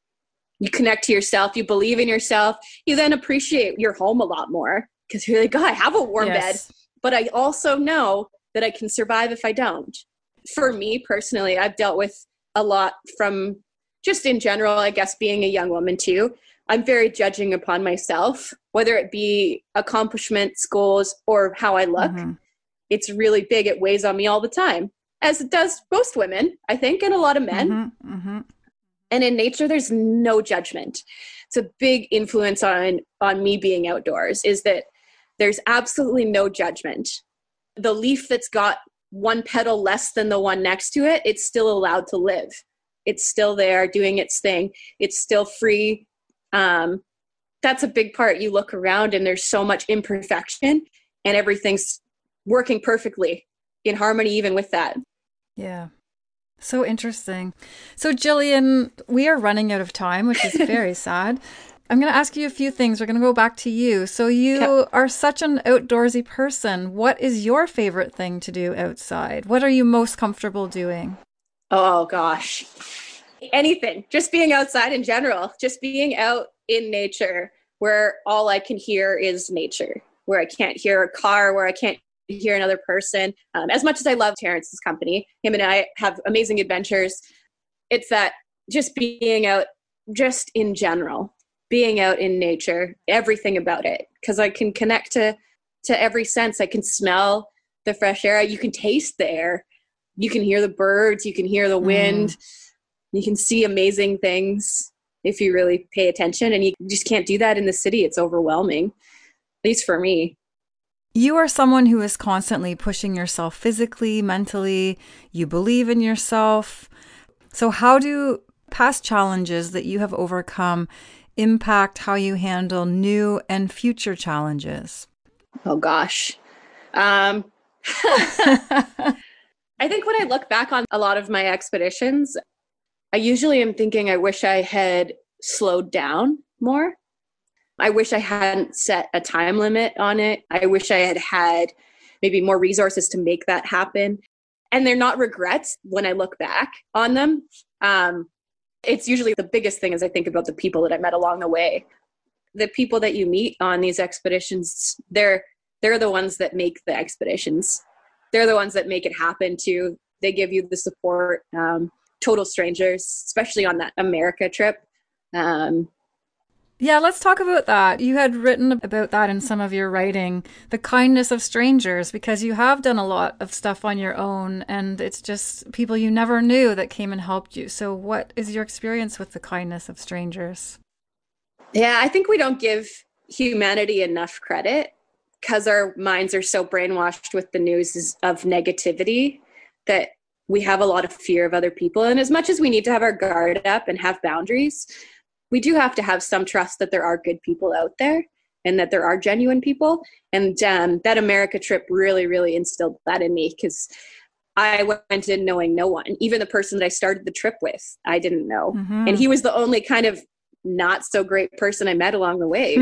You connect to yourself. You believe in yourself. You then appreciate your home a lot more, because you're like, God, I have a warm Yes. bed, but I also know that I can survive if I don't. For me personally, I've dealt with a lot from just in general, I guess, being a young woman too. I'm very judging upon myself, whether it be accomplishments, goals, or how I look. Mm-hmm. It's really big. It weighs on me all the time, as it does most women, I think, and a lot of men. Mm-hmm. Mm-hmm. And in nature, there's no judgment. It's a big influence on, on me being outdoors, is that there's absolutely no judgment. The leaf that's got one petal less than the one next to it, it's still allowed to live. It's still there doing its thing. It's still free. Um, that's a big part. You look around and there's so much imperfection, and everything's working perfectly in harmony even with that. Yeah. So interesting. So Jillian, we are running out of time, which is very sad. I'm going to ask you a few things. We're going to go back to you. So you Yep. are such an outdoorsy person. What is your favorite thing to do outside? What are you most comfortable doing? Oh gosh. Anything. Just being outside in general. Just being out in nature where all I can hear is nature, where I can't hear a car, where I can't hear another person. Um, as much as I love Terrence's company, him and I have amazing adventures. It's that just being out, just in general, being out in nature, everything about it. Because I can connect to, to every sense. I can smell the fresh air. You can taste the air. You can hear the birds. You can hear the wind. Mm. You can see amazing things if you really pay attention. And you just can't do that in the city. It's overwhelming, at least for me. You are someone who is constantly pushing yourself physically, mentally. You believe in yourself. So how do past challenges that you have overcome impact how you handle new and future challenges? Oh, gosh. Um, I think when I look back on a lot of my expeditions, I usually am thinking I wish I had slowed down more. I wish I hadn't set a time limit on it. I wish I had had maybe more resources to make that happen. And they're not regrets when I look back on them. Um, it's usually the biggest thing is I think about the people that I met along the way. The people that you meet on these expeditions, they're they're the ones that make the expeditions. They're the ones that make it happen too. They give you the support. Um, total strangers, especially on that America trip. Um, Yeah, let's talk about that. You had written about that in some of your writing, the kindness of strangers, because you have done a lot of stuff on your own and it's just people you never knew that came and helped you. So what is your experience with the kindness of strangers? yeah, I think we don't give humanity enough credit because our minds are so brainwashed with the news of negativity that we have a lot of fear of other people. And as much as we need to have our guard up and have boundaries, we do have to have some trust that there are good people out there and that there are genuine people. And um, that America trip really, really instilled that in me because I went in knowing no one. Even the person that I started the trip with, I didn't know. Mm-hmm. And he was the only kind of not so great person I met along the way.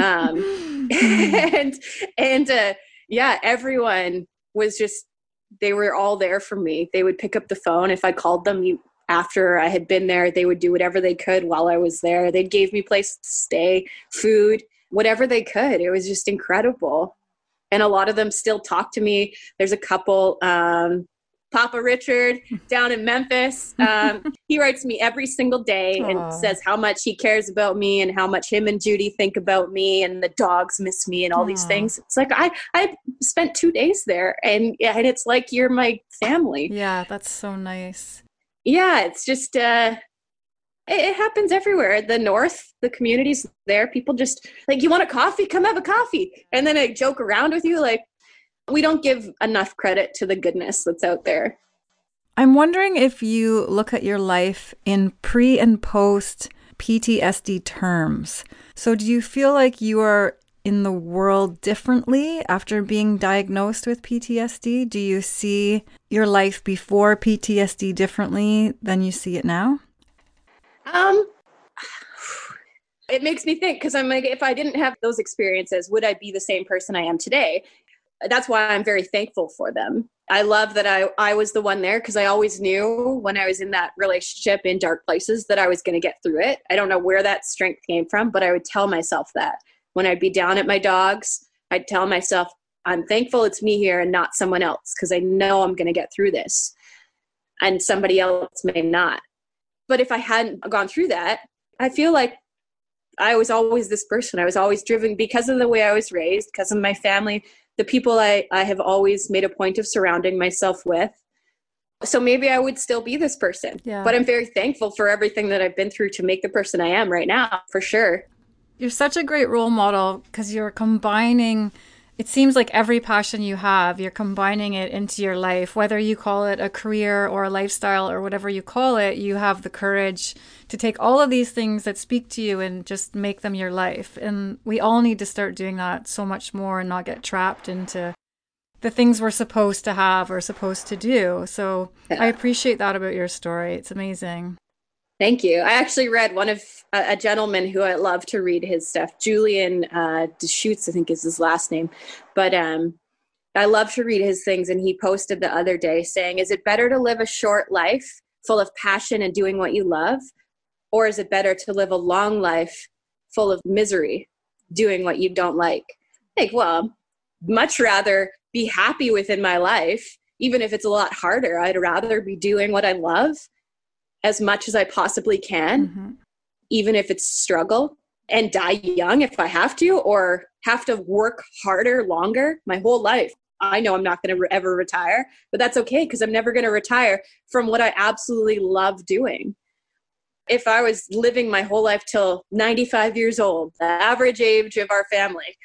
um, and and uh, yeah, everyone was just, they were all there for me. They would pick up the phone. If I called them you, after I had been there, they would do whatever they could while I was there. They gave me place to stay, food, whatever they could. It was just incredible. And a lot of them still talk to me. There's a couple, um, Papa Richard down in Memphis. Um, he writes me every single day and Aww. Says how much he cares about me and how much him and Judy think about me and the dogs miss me and all Aww. These things. It's like I, I spent two days there and, and it's like you're my family. Yeah, that's so nice. Yeah, it's just, uh, it, it happens everywhere. The North, the communities there, people just like, you want a coffee? Come have a coffee. And then I joke around with you like, we don't give enough credit to the goodness that's out there. I'm wondering if you look at your life in pre and post P T S D terms. So do you feel like you are in the world differently after being diagnosed with P T S D? Do you see your life before P T S D differently than you see it now? Um, it makes me think because I'm like, if I didn't have those experiences, would I be the same person I am today? That's why I'm very thankful for them. I love that I, I was the one there because I always knew when I was in that relationship in dark places that I was going to get through it. I don't know where that strength came from, but I would tell myself that. When I'd be down at my dogs, I'd tell myself, I'm thankful it's me here and not someone else because I know I'm going to get through this. And somebody else may not. But if I hadn't gone through that, I feel like I was always this person. I was always driven because of the way I was raised, because of my family, the people I, I have always made a point of surrounding myself with. So maybe I would still be this person. Yeah. But I'm very thankful for everything that I've been through to make the person I am right now, for sure. You're such a great role model because you're combining, it seems like every passion you have, you're combining it into your life. Whether you call it a career or a lifestyle or whatever you call it, you have the courage to take all of these things that speak to you and just make them your life. And we all need to start doing that so much more and not get trapped into the things we're supposed to have or supposed to do. So yeah. I appreciate that about your story. It's amazing. Thank you. I actually read one of uh, a gentleman who I love to read his stuff, Julian uh, Deschutes, I think is his last name. But um, I love to read his things. And he posted the other day saying, is it better to live a short life full of passion and doing what you love? Or is it better to live a long life full of misery, doing what you don't like? Like, well, much rather be happy within my life, even if it's a lot harder. I'd rather be doing what I love as much as I possibly can, mm-hmm. even if it's struggle, and die young if I have to, or have to work harder, longer, my whole life. I know I'm not going to re- ever retire, but that's okay because I'm never going to retire from what I absolutely love doing. If I was living my whole life till ninety-five years old, the average age of our family,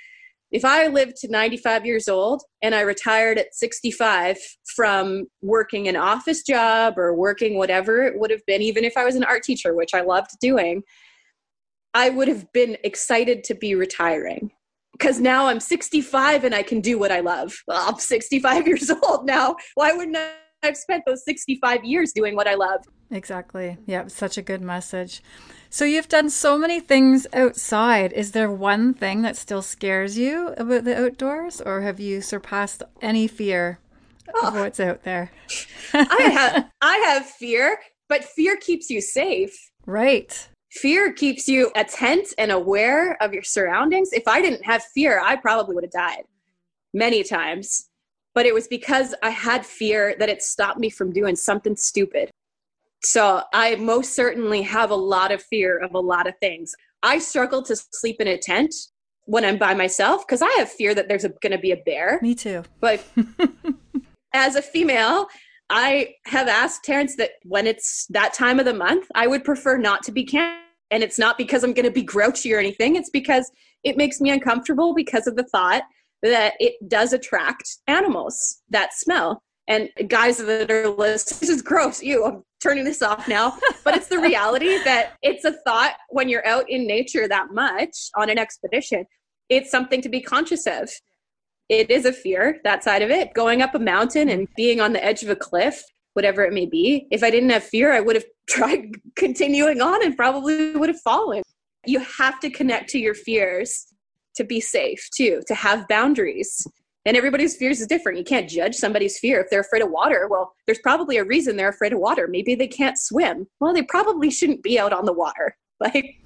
If I lived to ninety-five years old and I retired at sixty-five from working an office job or working whatever it would have been, even if I was an art teacher, which I loved doing, I would have been excited to be retiring. Because now I'm sixty-five and I can do what I love. Well, I'm sixty-five years old now. Why wouldn't I have spent those sixty-five years doing what I love? Exactly. Yeah, such a good message. So you've done so many things outside. Is there one thing that still scares you about the outdoors, or have you surpassed any fear Oh. of what's out there? I have I have fear, but fear keeps you safe. Right. Fear keeps you attent and aware of your surroundings. If I didn't have fear, I probably would have died many times. But it was because I had fear that it stopped me from doing something stupid. So I most certainly have a lot of fear of a lot of things. I struggle to sleep in a tent when I'm by myself because I have fear that there's going to be a bear. Me too. But as a female, I have asked Terrence that when it's that time of the month, I would prefer not to be camping. And it's not because I'm going to be grouchy or anything. It's because it makes me uncomfortable because of the thought that it does attract animals that smell. And guys that are listening, this is gross. Ew, I'm turning this off now. But it's the reality that it's a thought when you're out in nature that much on an expedition. It's something to be conscious of. It is a fear, that side of it. Going up a mountain and being on the edge of a cliff, whatever it may be. If I didn't have fear, I would have tried continuing on and probably would have fallen. You have to connect to your fears to be safe too, to have boundaries. And everybody's fears is different. You can't judge somebody's fear. If they're afraid of water, well, there's probably a reason they're afraid of water. Maybe they can't swim. Well, they probably shouldn't be out on the water. Like,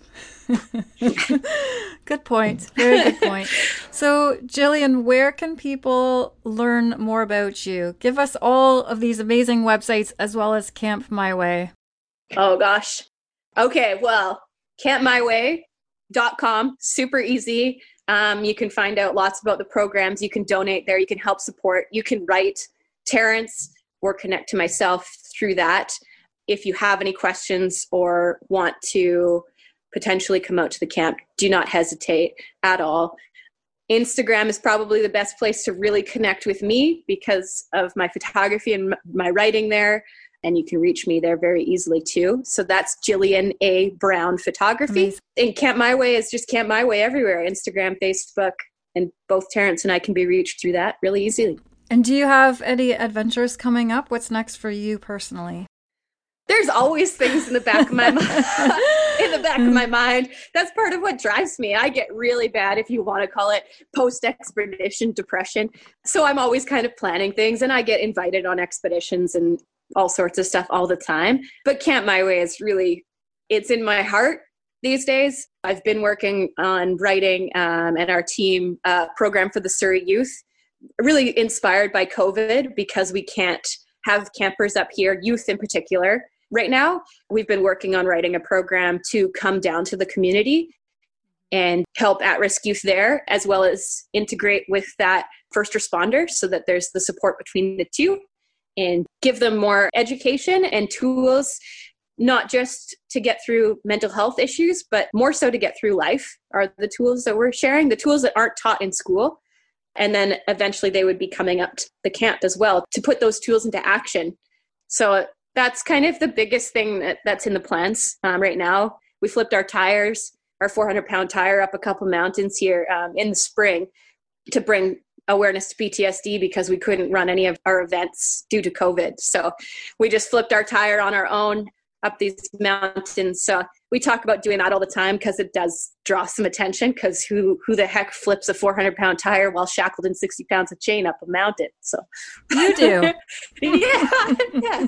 good point. Very good point. So, Jillian, where can people learn more about you? Give us all of these amazing websites as well as Camp My Way. Oh, gosh. Okay, well, camp my way dot com, super easy. Um, you can find out lots about the programs. You can donate there. You can help support. You can write Terrence or connect to myself through that. If you have any questions or want to potentially come out to the camp, do not hesitate at all. Instagram is probably the best place to really connect with me because of my photography and my writing there. And you can reach me there very easily too. So that's Jillian A. Brown Photography. Amazing. And Camp My Way is just Camp My Way everywhere. Instagram, Facebook, and both Terrence and I can be reached through that really easily. And do you have any adventures coming up? What's next for you personally? There's always things in the back of my mind. in the back of my mind. That's part of what drives me. I get really bad, if you want to call it, post-expedition depression. So I'm always kind of planning things, and I get invited on expeditions and all sorts of stuff all the time. But Camp My Way is really, it's in my heart these days. I've been working on writing um, and our team uh, program for the Surrey youth, really inspired by COVID because we can't have campers up here, youth in particular. Right now, we've been working on writing a program to come down to the community and help at-risk youth there, as well as integrate with that first responder so that there's the support between the two and give them more education and tools, not just to get through mental health issues, but more so to get through life are the tools that we're sharing, the tools that aren't taught in school. And then eventually they would be coming up to the camp as well to put those tools into action. So that's kind of the biggest thing that, that's in the plans um, right now. We flipped our tires, our four hundred pound tire up a couple mountains here um, in the spring to bring awareness to P T S D because we couldn't run any of our events due to COVID. So we just flipped our tire on our own up these mountains. So we talk about doing that all the time because it does draw some attention, because who who the heck flips a four hundred pound tire while shackled in sixty pounds of chain up a mountain? So you do. yeah, yeah.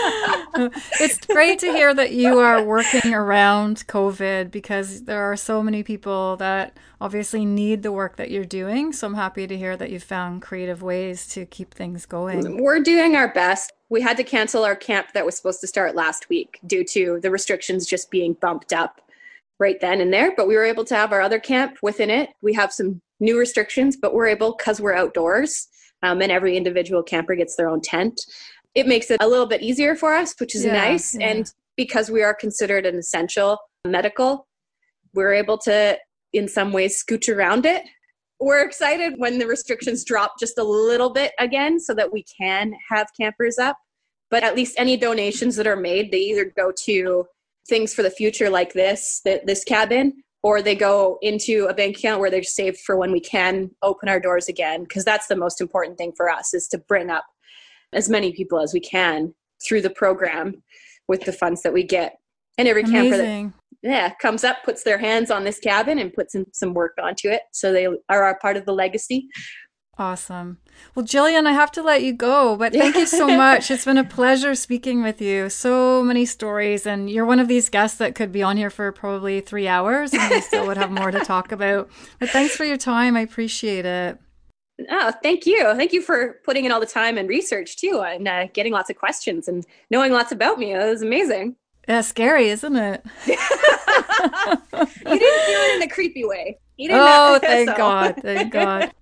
It's great to hear that you are working around COVID, because there are so many people that obviously need the work that you're doing. So I'm happy to hear that you've found creative ways to keep things going. We're doing our best. We had to cancel our camp that was supposed to start last week due to the restrictions just being bumped up right then and there. But we were able to have our other camp within it. We have some new restrictions, but we're able, because we're outdoors um, and every individual camper gets their own tent. It makes it a little bit easier for us, which is yeah, nice. Yeah. And because we are considered an essential medical, we're able to, in some ways, scooch around it we're excited when the restrictions drop just a little bit again so that we can have campers up. But at least any donations that are made, they either go to things for the future like this, th- this cabin, or they go into a bank account where they're saved for when we can open our doors again. Because that's the most important thing for us, is to bring up as many people as we can through the program with the funds that we get. And every camper that yeah, comes up, puts their hands on this cabin and puts in some work onto it. So they are a part of the legacy. Awesome. Well, Jillian, I have to let you go, but thank you so much. It's been a pleasure speaking with you. So many stories, and you're one of these guests that could be on here for probably three hours and we still would have more to talk about. But thanks for your time. I appreciate it. Oh, thank you. Thank you for putting in all the time and research too, and uh, getting lots of questions and knowing lots about me. That was amazing. Yeah, scary, isn't it? You didn't do it in a creepy way. You didn't oh, know, thank so. God. Thank God.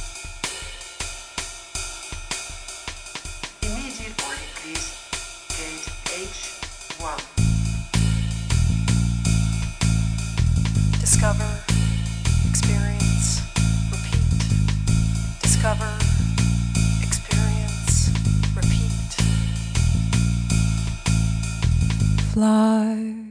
Immediate boarding, please. Gate H one. Discover, experience, repeat. Discover, experience, repeat. Fly.